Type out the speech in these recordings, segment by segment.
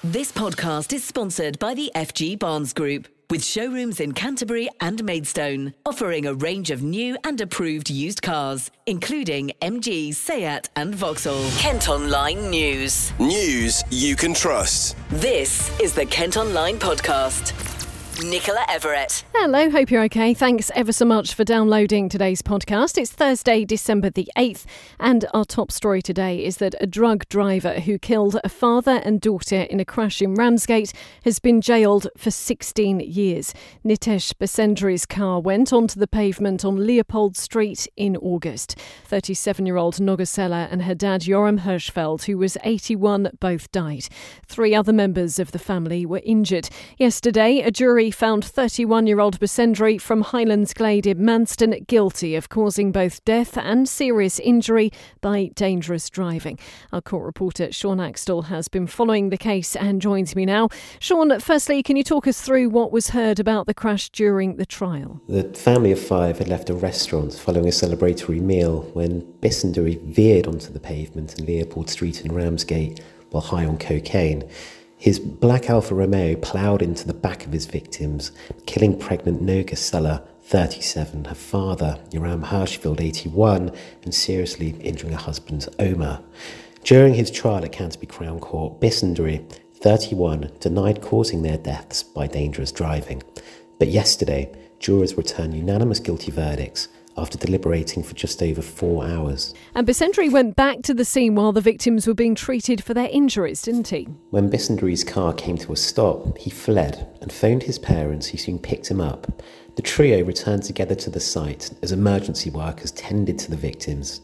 This podcast is sponsored by the FG Barnes Group, with showrooms in Canterbury and Maidstone, offering a range of new and approved used cars, including MG, Seat and Vauxhall. Kent Online News. News you can trust. This is the Kent Online Podcast. Nicola Everett. Hello, hope you're okay. Thanks ever so much for downloading today's podcast. It's Thursday, December the 8th, and our top story today is that a drug driver who killed a father and daughter in a crash in Ramsgate has been jailed for 16 years. Nitesh Basendri's car went onto the pavement on Leopold Street in August. 37-year-old Nogasela and her dad Yoram Hirschfeld, who was 81, both died. 3 other members of the family were injured. Yesterday, a jury found 31-year-old Basendri from Highlands Glade in Manston guilty of causing both death and serious injury by dangerous driving. Our court reporter Sean Axtell has been following the case and joins me now. Sean, firstly, can you talk us through what was heard about the crash during the trial? The family of 5 had left a restaurant following a celebratory meal when Basendri veered onto the pavement in Leopold Street in Ramsgate while high on cocaine. His black Alfa Romeo ploughed into the back of his victims, killing pregnant Nogasela, 37, her father, Yoram Hirschfeld, 81, and seriously injuring her husband, Omar. During his trial at Canterbury Crown Court, Basendri, 31, denied causing their deaths by dangerous driving. But yesterday, jurors returned unanimous guilty verdicts after deliberating for just over 4 hours. And Basendri went back to the scene while the victims were being treated for their injuries, didn't he? When Basendri's car came to a stop, he fled and phoned his parents, who soon picked him up. The trio returned together to the site as emergency workers tended to the victims.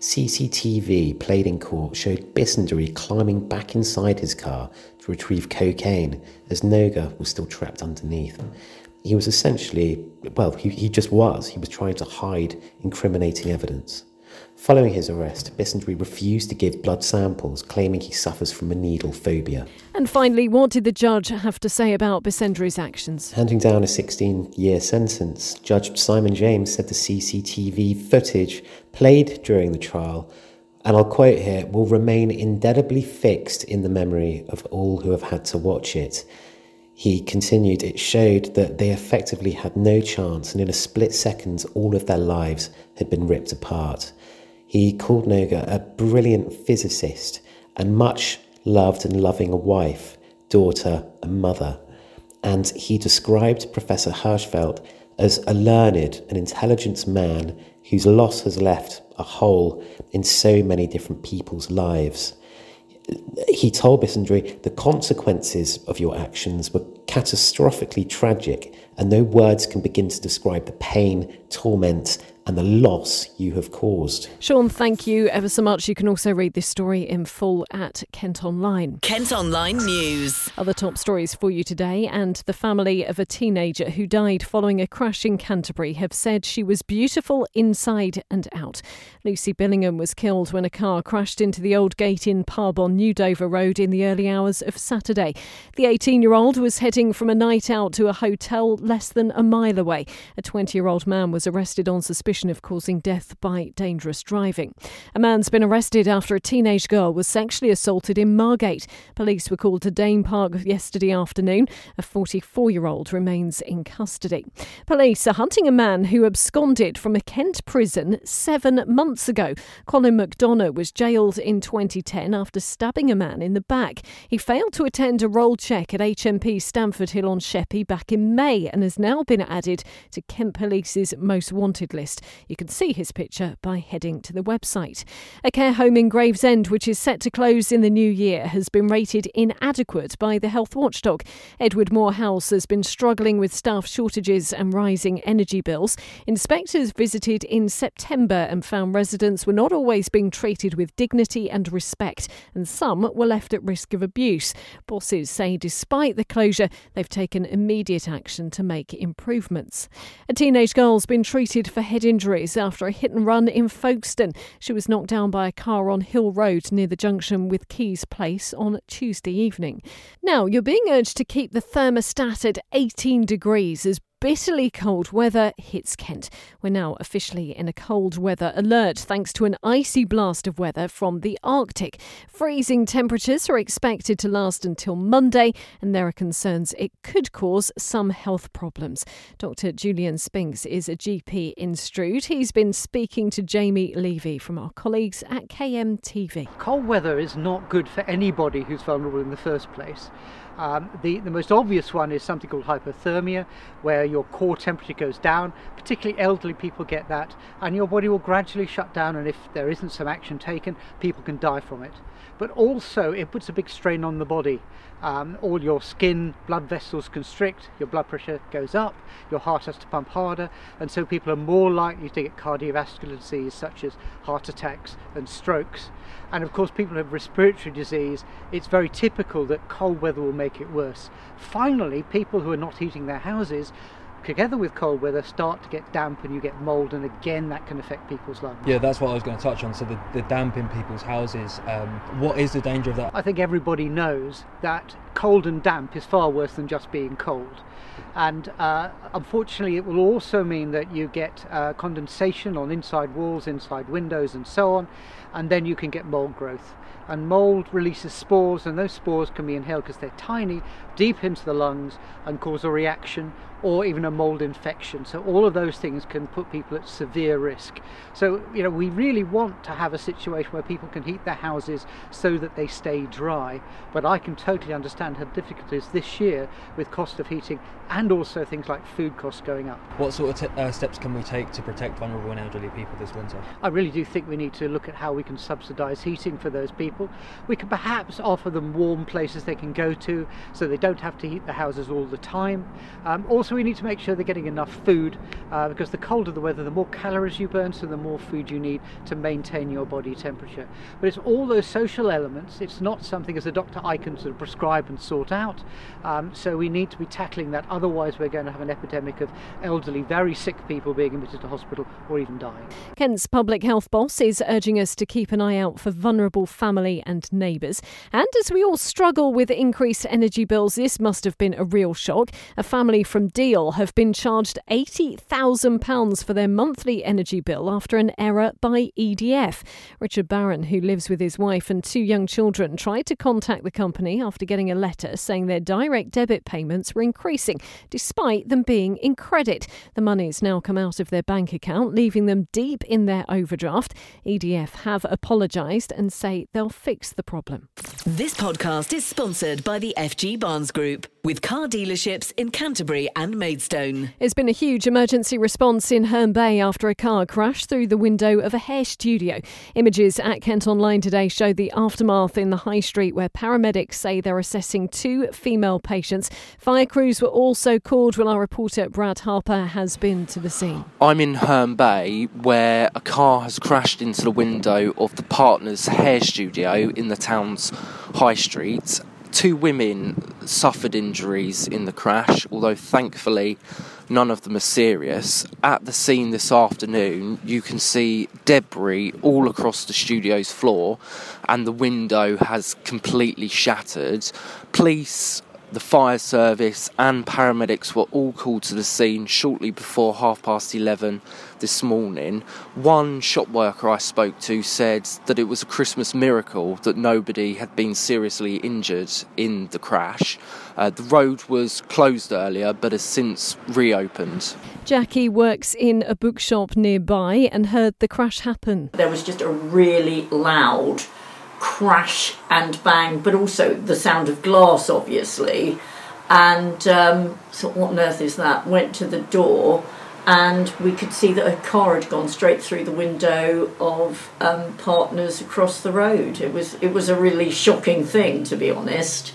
CCTV played in court showed Basendri climbing back inside his car to retrieve cocaine as Noga was still trapped underneath. He was essentially, he was trying to hide incriminating evidence. Following his arrest, Basendri refused to give blood samples, claiming he suffers from a needle phobia. And finally, what did the judge have to say about Basendri's actions? Handing down a 16-year sentence, Judge Simon James said the CCTV footage played during the trial, and I'll quote here, will remain indelibly fixed in the memory of all who have had to watch it. He continued, it showed that they effectively had no chance, and in a split second, all of their lives had been ripped apart. He called Noga a brilliant physicist and much loved and loving a wife, daughter and mother. And he described Professor Hirschfeld as a learned and intelligent man whose loss has left a hole in so many different people's lives. He told Basendri, the consequences of your actions were catastrophically tragic, and no words can begin to describe the pain, torment, and the loss you have caused. Sean, thank you ever so much. You can also read this story in full at Kent Online. Kent Online News. Other top stories for you today, and the family of a teenager who died following a crash in Canterbury have said she was beautiful inside and out. Lucy Billingham was killed when a car crashed into the Old Gate Inn pub on New Dover Road in the early hours of Saturday. The 18-year-old was heading from a night out to a hotel less than a mile away. A 20-year-old man was arrested on suspicion of causing death by dangerous driving. A man's been arrested after a teenage girl was sexually assaulted in Margate. Police were called to Dane Park yesterday afternoon. A 44-year-old remains in custody. Police are hunting a man who absconded from a Kent prison 7 months ago. Colin McDonough was jailed in 2010 after stabbing a man in the back. He failed to attend a roll check at HMP Stamford Hill on Sheppey back in May and has now been added to Kent Police's most wanted list. You can see his picture by heading to the website. A care home in Gravesend, which is set to close in the new year, has been rated inadequate by the health watchdog. Edward Moore House has been struggling with staff shortages and rising energy bills. Inspectors visited in September and found residents were not always being treated with dignity and respect, and some were left at risk of abuse. Bosses say despite the closure, they've taken immediate action to make improvements. A teenage girl's been treated for head injuries after a hit and run in Folkestone. She was knocked down by a car on Hill Road near the junction with Keys Place on Tuesday evening. Now, you're being urged to keep the thermostat at 18 degrees as bitterly cold weather hits Kent. We're now officially in a cold weather alert thanks to an icy blast of weather from the Arctic. Freezing temperatures are expected to last until Monday, and there are concerns it could cause some health problems. Dr. Julian Spinks is a GP in Stroud. He's been speaking to Jamie Levy from our colleagues at KMTV. Cold weather is not good for anybody who's vulnerable in the first place. The most obvious one is something called hypothermia, where your core temperature goes down. Particularly elderly people get that, and your body will gradually shut down, and if there isn't some action taken, people can die from it. But also it puts a big strain on the body. All your skin, blood vessels constrict, your blood pressure goes up, your heart has to pump harder, and so people are more likely to get cardiovascular disease such as heart attacks and strokes. And of course, people who have respiratory disease, it's very typical that cold weather will make it worse. Finally, people who are not heating their houses, together with cold weather, start to get damp and you get mould, and again that can affect people's lungs. Yeah, that's what I was going to touch on. So the damp in people's houses, what is the danger of that? I think everybody knows that cold and damp is far worse than just being cold. And unfortunately it will also mean that you get condensation on inside walls, inside windows and so on, and then you can get mould growth. And mould releases spores, and those spores can be inhaled because they're tiny, deep into the lungs, and cause a reaction or even a mould infection. So all of those things can put people at severe risk. So, we really want to have a situation where people can heat their houses so that they stay dry. But I can totally understand how difficult it is this year with cost of heating and also things like food costs going up. What sort of steps can we take to protect vulnerable and elderly people this winter? I really do think we need to look at how we can subsidise heating for those people. We could perhaps offer them warm places they can go to so they don't have to heat their houses all the time. Also, we need to make sure they're getting enough food because the colder the weather, the more calories you burn, so the more food you need to maintain your body temperature. But it's all those social elements. It's not something as a doctor I can sort of prescribe and sort out. So we need to be tackling that. Otherwise, we're going to have an epidemic of elderly, very sick people being admitted to hospital or even dying. Kent's public health boss is urging us to keep an eye out for vulnerable family and neighbours. And as we all struggle with increased energy bills, this must have been a real shock. A family from Deal have been charged £80,000 for their monthly energy bill after an error by EDF. Richard Barron, who lives with his wife and 2 young children, tried to contact the company after getting a letter saying their direct debit payments were increasing, despite them being in credit. The money's now come out of their bank account, leaving them deep in their overdraft. EDF have apologised and say they'll fix the problem. This podcast is sponsored by the FG Barnes Group, with car dealerships in Canterbury and Maidstone. There's been a huge emergency response in Herne Bay after a car crashed through the window of a hair studio. Images at Kent Online today show the aftermath in the High Street, where paramedics say they're assessing 2 female patients. Fire crews were also called. Well, our reporter Brad Harper has been to the scene. I'm in Herne Bay, where a car has crashed into the window of the Partners hair studio in the town's High Street. 2 women suffered injuries in the crash, although thankfully none of them are serious. At the scene this afternoon, you can see debris all across the studio's floor, and the window has completely shattered. Police, the fire service and paramedics were all called to the scene shortly before 11:30 this morning. One shop worker I spoke to said that it was a Christmas miracle that nobody had been seriously injured in the crash. The road was closed earlier but has since reopened. Jackie works in a bookshop nearby and heard the crash happen. There was just a really loud crash and bang, but also the sound of glass, obviously. And so what on earth is that? Went to the door, and we could see that a car had gone straight through the window of Partners across the road. It was a really shocking thing, to be honest.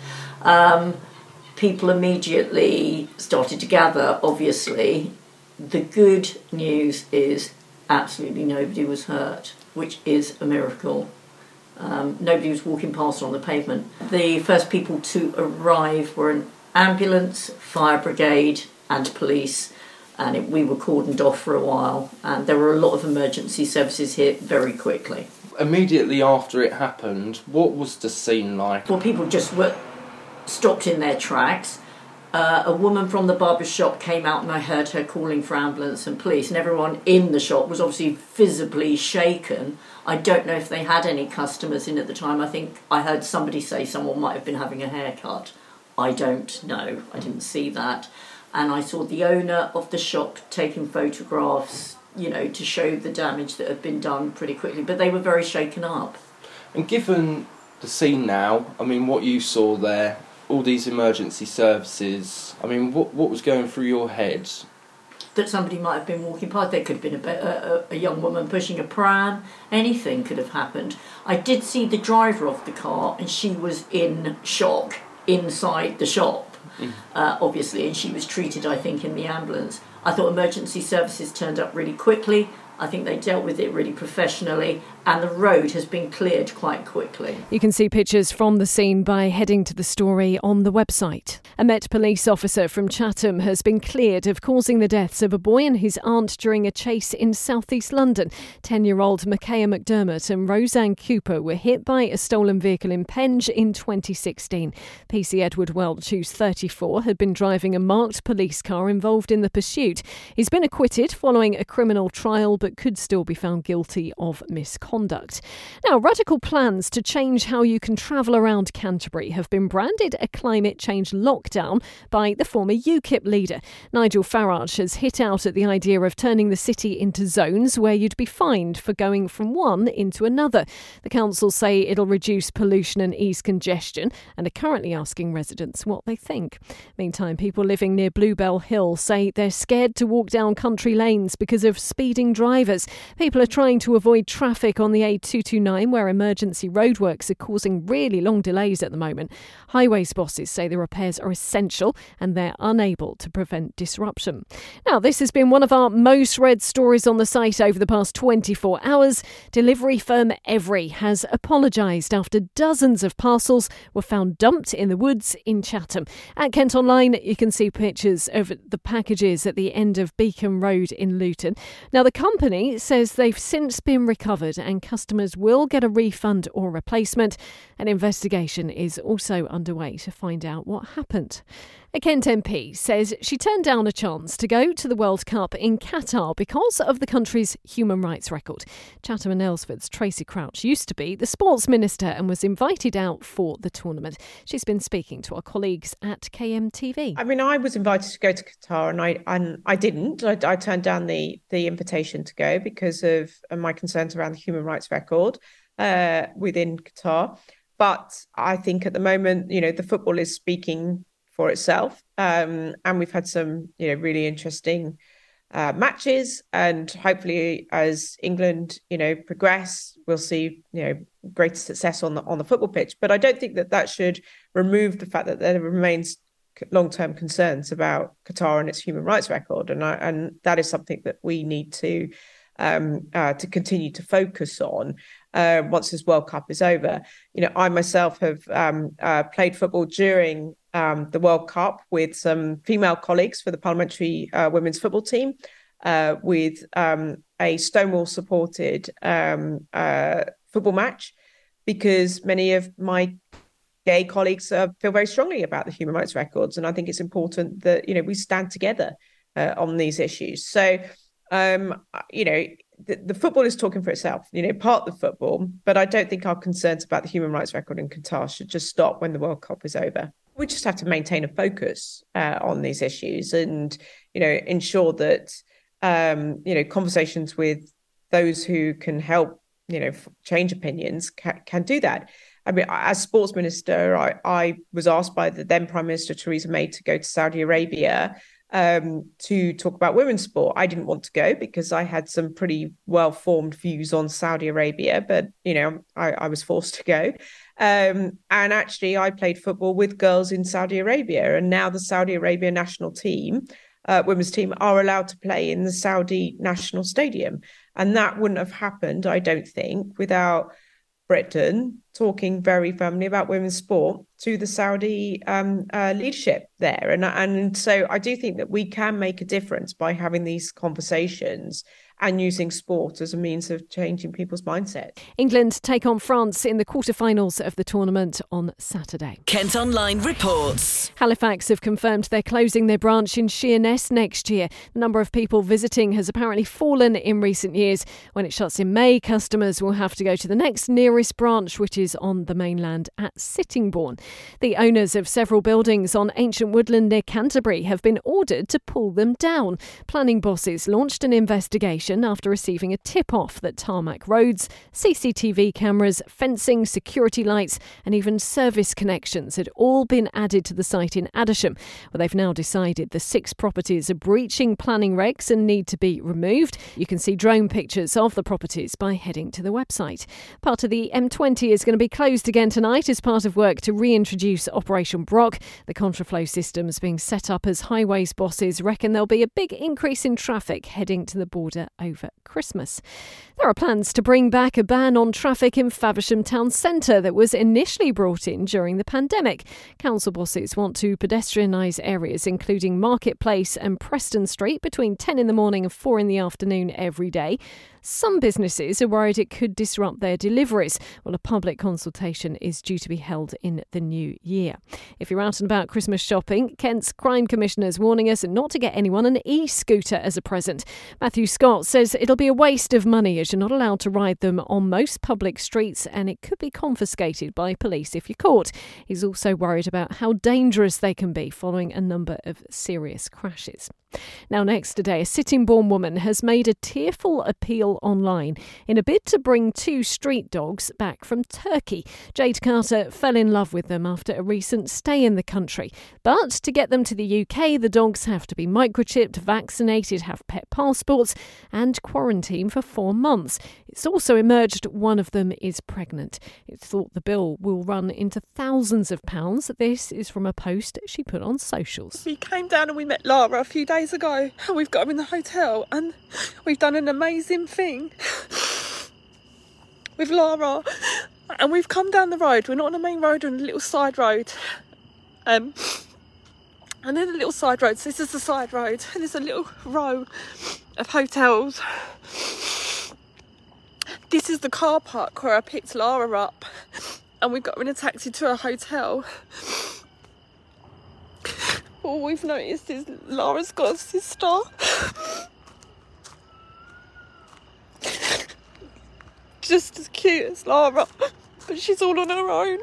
People immediately started to gather, obviously. The good news is absolutely nobody was hurt, which is a miracle. Nobody was walking past on the pavement. The first people to arrive were an ambulance, fire brigade and police, and we were cordoned off for a while, and there were a lot of emergency services here very quickly. Immediately after it happened, what was the scene like? Well, people just were stopped in their tracks. A woman from the barber shop came out and I heard her calling for ambulance and police, and everyone in the shop was obviously visibly shaken. I don't know if they had any customers in at the time. I think I heard somebody say someone might have been having a haircut. I don't know. I didn't see that. And I saw the owner of the shop taking photographs, to show the damage that had been done pretty quickly. But they were very shaken up. And given the scene now, I mean, what you saw there, all these emergency services, I mean, what was going through your head? That somebody might have been walking past. There could have been a young woman pushing a pram. Anything could have happened. I did see the driver of the car, and she was in shock inside the shop, obviously, and she was treated, I think, in the ambulance. I thought emergency services turned up really quickly. I think they dealt with it really professionally, and the road has been cleared quite quickly. You can see pictures from the scene by heading to the story on the website. A Met police officer from Chatham has been cleared of causing the deaths of a boy and his aunt during a chase in southeast London. 10-year-old Micaiah McDermott and Roseanne Cooper were hit by a stolen vehicle in Penge in 2016. PC Edward Welch, who's 34, had been driving a marked police car involved in the pursuit. He's been acquitted following a criminal trial, but could still be found guilty of misconduct. Now, radical plans to change how you can travel around Canterbury have been branded a climate change lockdown by the former UKIP leader. Nigel Farage has hit out at the idea of turning the city into zones where you'd be fined for going from one into another. The council say it'll reduce pollution and ease congestion and are currently asking residents what they think. Meantime, people living near Bluebell Hill say they're scared to walk down country lanes because of speeding drivers. People are trying to avoid traffic on the A229 where emergency roadworks are causing really long delays at the moment. Highways bosses say the repairs are essential and they're unable to prevent disruption. Now, this has been one of our most read stories on the site over the past 24 hours. Delivery firm Evri has apologised after dozens of parcels were found dumped in the woods in Chatham. At Kent Online, you can see pictures of the packages at the end of Beacon Road in Luton. Now, the company says they've since been recovered and customers will get a refund or replacement. An investigation is also underway to find out what happened. A Kent MP says she turned down a chance to go to the World Cup in Qatar because of the country's human rights record. Chatham and Aylesford's Tracy Crouch used to be the sports minister and was invited out for the tournament. She's been speaking to our colleagues at KMTV. I mean, I was invited to go to Qatar and I didn't. I turned down the invitation to go because of my concerns around the human rights record within Qatar. But I think at the moment, the football is speaking for itself. And we've had some, really interesting matches. And hopefully as England, progress, we'll see, greater success on the football pitch. But I don't think that should remove the fact that there remains long-term concerns about Qatar and its human rights record. And that is something that we need to continue to focus on once this World Cup is over. I myself have played football during the World Cup with some female colleagues for the Parliamentary Women's Football Team, with a Stonewall-supported football match, because many of my gay colleagues feel very strongly about the human rights records, and I think it's important that we stand together on these issues. So the football is talking for itself, part of the football, but I don't think our concerns about the human rights record in Qatar should just stop when the World Cup is over. We just have to maintain a focus on these issues and, ensure that, conversations with those who can help, change opinions can do that. I mean, as sports minister, I was asked by the then Prime Minister Theresa May to go to Saudi Arabia to talk about women's sport. I didn't want to go because I had some pretty well-formed views on Saudi Arabia, but, I was forced to go. And actually, I played football with girls in Saudi Arabia, and now the Saudi Arabia national team, women's team, are allowed to play in the Saudi National Stadium. And that wouldn't have happened, I don't think, without Britain talking very firmly about women's sport to the Saudi leadership there. And so I do think that we can make a difference by having these conversations and using sport as a means of changing people's mindset. England take on France in the quarterfinals of the tournament on Saturday. Kent Online reports. Halifax have confirmed they're closing their branch in Sheerness next year. The number of people visiting has apparently fallen in recent years. When it shuts in May, customers will have to go to the next nearest branch, which is on the mainland at Sittingbourne. The owners of several buildings on ancient woodland near Canterbury have been ordered to pull them down. Planning bosses launched an investigation after receiving a tip-off that tarmac roads, CCTV cameras, fencing, security lights and even service connections had all been added to the site in Addisham. Well, they've now decided the 6 properties are breaching planning regs and need to be removed. You can see drone pictures of the properties by heading to the website. Part of the M20 is going to be closed again tonight as part of work to reintroduce Operation Brock. The contraflow system's being set up as highways bosses reckon there'll be a big increase in traffic heading to the border over Christmas. There are plans to bring back a ban on traffic in Faversham town centre that was initially brought in during the pandemic. Council bosses want to pedestrianise areas including Marketplace and Preston Street between 10 in the morning and 4 in the afternoon every day. Some businesses are worried it could disrupt their deliveries. Well, a public consultation is due to be held in the new year. If you're out and about Christmas shopping, Kent's Crime Commissioner's warning us not to get anyone an e-scooter as a present. Matthew Scott says it'll be a waste of money as you're not allowed to ride them on most public streets and it could be confiscated by police if you're caught. He's also worried about how dangerous they can be following a number of serious crashes. Now next today, a Sittingbourne woman has made a tearful appeal online in a bid to bring 2 street dogs back from Turkey. Jade Carter fell in love with them after a recent stay in the country. But to get them to the UK, the dogs have to be microchipped, vaccinated, have pet passports and quarantined for 4 months. It's also emerged one of them is pregnant. It's thought the bill will run into thousands of pounds. This is from a post she put on socials. We came down and we met Lara a few days ago. We've got her in the hotel and we've done an amazing thing with Lara. And we've come down the road. We're not on the main road, we're on a little side road. And then a little side road. So this is the side road. And there's a little row of hotels. This is the car park where I picked Lara up. And we got her in a taxi to a hotel. All we've noticed is Lara's got a sister. Just as cute as Lara, but she's all on her own.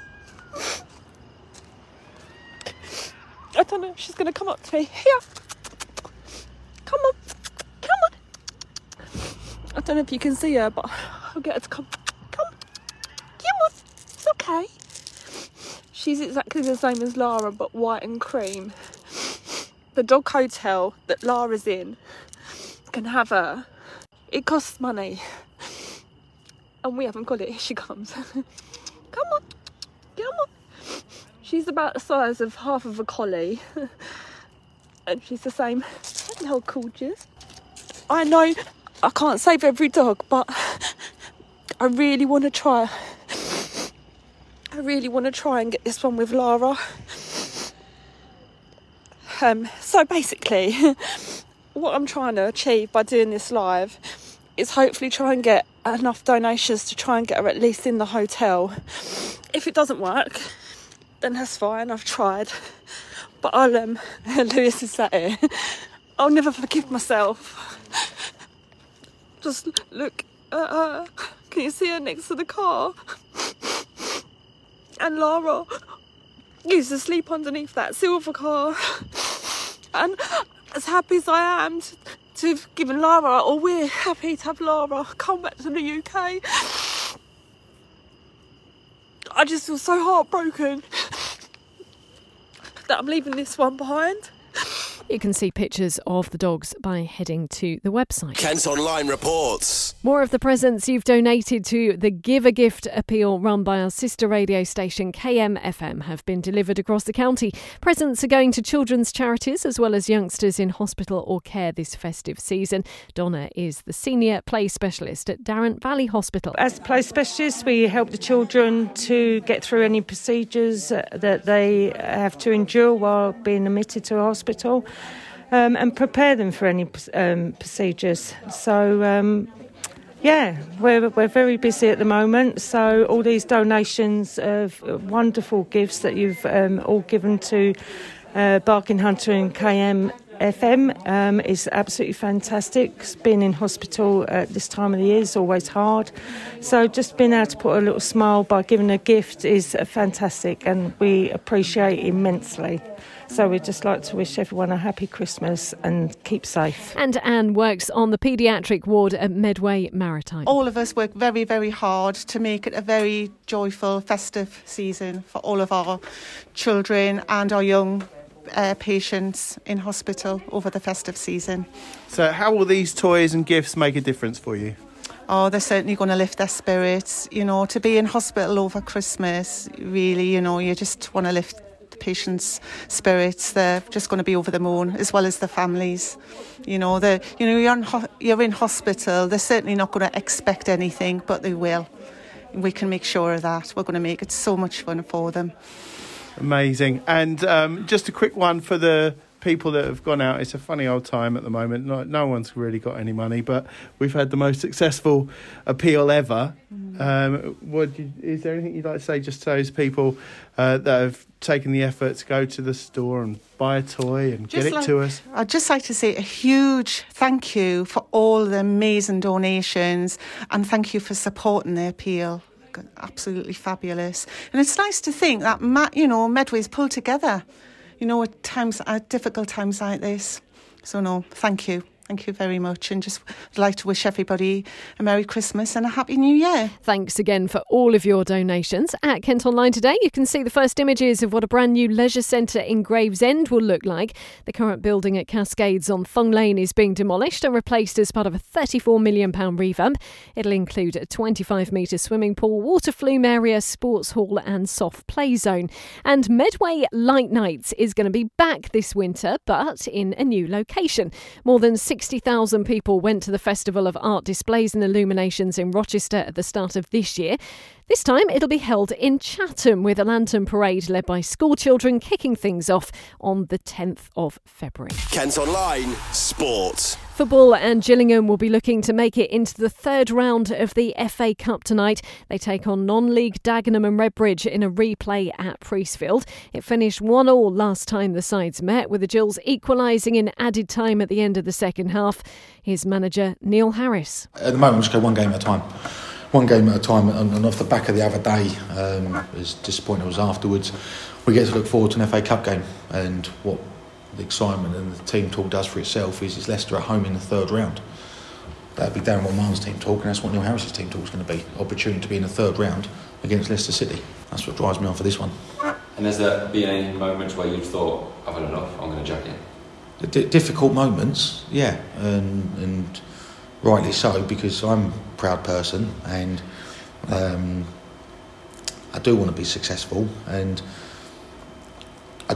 I don't know if she's going to come up to me. Here. Come on. Come on. I don't know if you can see her, but I'll get her to come. Come on. It's okay. She's exactly the same as Lara, but white and cream. The dog hotel that Lara's in can have her. It costs money. And we haven't got it. Here she comes. Come on. Come on. She's about the size of half of a collie. And she's the same. Hello, gorgeous. I know I can't save every dog, but I really want to try. I really want to try and get this one with Lara. So basically, what I'm trying to achieve by doing this live is hopefully try and get enough donations to try and get her at least in the hotel. If it doesn't work, then that's fine, I've tried. But I'll, Lewis is sat here. I'll never forgive myself. Just look at her. Can you see her next to the car? And Lara used to sleep underneath that silver car. And as happy as I am to have given Lara, or we're happy to have Lara come back to the UK, I just feel so heartbroken that I'm leaving this one behind. You can see pictures of the dogs by heading to the website. Kent Online reports. More of the presents you've donated to the Give a Gift appeal run by our sister radio station KMFM have been delivered across the county. Presents are going to children's charities as well as youngsters in hospital or care this festive season. Donna is the senior play specialist at Darrant Valley Hospital. As play specialists, we help the children to get through any procedures that they have to endure while being admitted to a hospital. and prepare them for any procedures. So, we're very busy at the moment. So all these donations of wonderful gifts that you've all given to Barking Hunter and KM FM is absolutely fantastic. Being in hospital at this time of the year is always hard. So just being able to put a little smile by giving a gift is fantastic, and we appreciate it immensely. So we'd just like to wish everyone a happy Christmas and keep safe. And Anne works on the paediatric ward at Medway Maritime. All of us work very, very hard to make it a very joyful, festive season for all of our children and our young patients in hospital over the festive season. So how will these toys and gifts make a difference for you? Oh, they're certainly going to lift their spirits. You know, to be in hospital over Christmas, really, you know, you just want to lift the patients' spirits. They're just going to be over the moon, as well as the families. You know, you're in hospital. They're certainly not going to expect anything, but they will. We can make sure of that. We're going to make it so much fun for them. Amazing. And just a quick one for the people that have gone out. It's a funny old time at the moment. No one's really got any money, but we've had the most successful appeal ever. Is there anything you'd like to say just to those people that have taken the effort to go to the store and buy a toy and get it to us? I'd just like to say a huge thank you for all the amazing donations, and thank you for supporting the appeal. Absolutely fabulous. And it's nice to think that Medway's pulled together, at difficult times like this. So no, thank you very much, and just would like to wish everybody a Merry Christmas and a Happy New Year. Thanks again for all of your donations. At Kent Online today, you can see the first images of what a brand new leisure centre in Gravesend will look like. The current building at Cascades on Thung Lane is being demolished and replaced as part of a £34 million revamp. It'll include a 25-metre swimming pool, water flume area, sports hall and soft play zone. And Medway Light Nights is going to be back this winter, but in a new location. More than 60,000 people went to the Festival of Art Displays and Illuminations in Rochester at the start of this year. This time it'll be held in Chatham with a lantern parade led by school children kicking things off on the 10th of February. Kent Online Sport. Football, and Gillingham will be looking to make it into the third round of the FA Cup tonight. They take on non-league Dagenham and Redbridge in a replay at Priestfield. It finished 1-1 last time the sides met, with the Gills equalising in added time at the end of the second half. Here's manager Neil Harris. At the moment, we just go one game at a time. One game at a time, and off the back of the other day, as disappointing as afterwards, we get to look forward to an FA Cup game. And what the excitement and the team talk does for itself is Leicester at home in the third round. That'd be Darren Wilmar's team talk, and that's what Neil Harris's team talk is going to be. Opportunity to be in the third round against Leicester City. That's what drives me on for this one. And has there been any moments where you've thought, I've had enough, I'm going to jack in? Difficult moments, yeah, and rightly so, because I'm a proud person and I do want to be successful, and I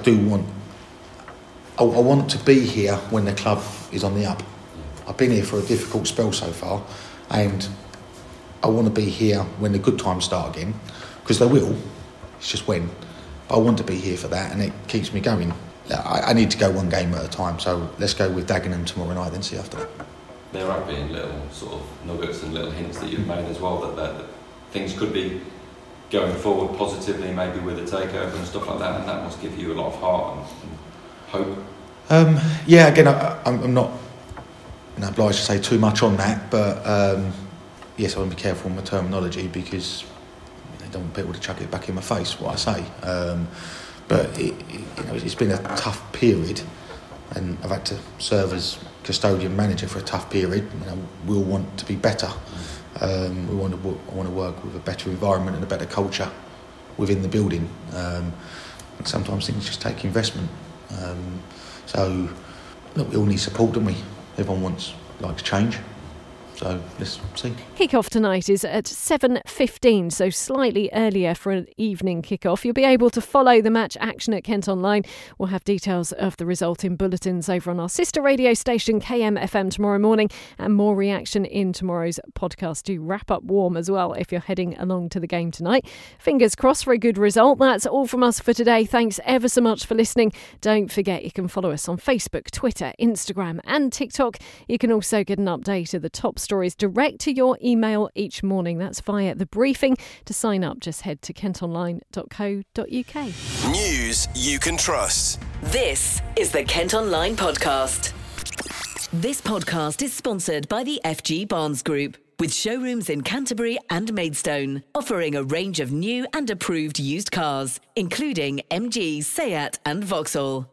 want to be here when the club is on the up. I've been here for a difficult spell so far, and I want to be here when the good times start again, because they will, it's just when. But I want to be here for that, and it keeps me going. I need to go one game at a time, so let's go with Dagenham tomorrow night, then see after that. There have been little sort of nuggets and little hints that you've made as well that things could be going forward positively, maybe with a takeover and stuff like that, and that must give you a lot of heart and hope. Again, I'm not obliged to say too much on that, but yes, I want to be careful with my terminology, because I don't want people to chuck it back in my face what I say. But it's been a tough period, and I've had to serve as custodian manager for a tough period. We'll want to be better. I want to work with a better environment and a better culture within the building. And sometimes things just take investment. So look, we all need support, don't we? Everyone likes change. So let's see. Kick-off tonight is at 7:15, so slightly earlier for an evening kick-off. You'll be able to follow the match action at Kent Online. We'll have details of the result in bulletins over on our sister radio station KMFM tomorrow morning, and more reaction in tomorrow's podcast. Do wrap up warm as well if you're heading along to the game tonight. Fingers crossed for a good result. That's all from us for today. Thanks ever so much for listening. Don't forget you can follow us on Facebook, Twitter, Instagram and TikTok. You can also get an update of the top stories direct to your email each morning. That's via the briefing. To sign up, just head to kentonline.co.uk. News you can trust. This is the Kent Online Podcast. This podcast is sponsored by the FG Barnes Group, with showrooms in Canterbury and Maidstone, offering a range of new and approved used cars, including MG, Seat and Vauxhall.